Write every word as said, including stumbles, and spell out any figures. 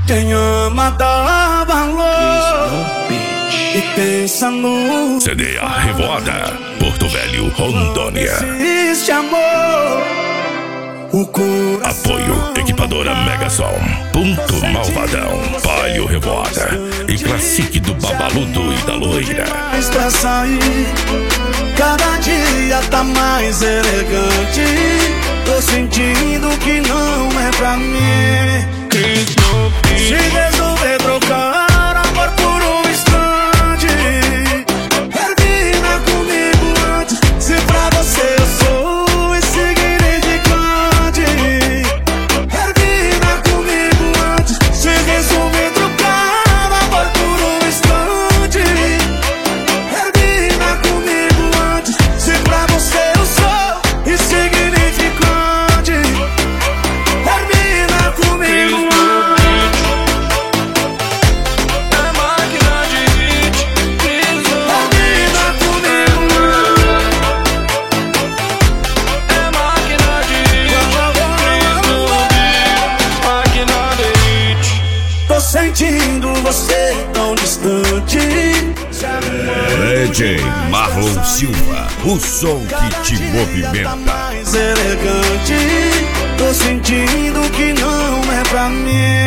Quem ama dá valor e pensa no C D A Revoada, Porto Velho, Rondônia. Existe amor. O coração. Apoio Equipadora Megasom, Ponto Malvadão, Palio Revoada e Classique do Babaludo e da Loira. Mais pra sair, cada dia tá mais elegante. Tô sentindo que não é pra mim. Se resolver trocar amor por um instante, termina comigo antes. Se pra você eu sou insignificante, termina comigo antes. Se resolver trocar amor por um instante, termina comigo antes. Se pra você eu sou insignificante, termina comigo antes. Tô sentindo você tão distante. D J Marlon Silva, o som que te movimenta. Mais elegante. Tô sentindo que não é pra mim.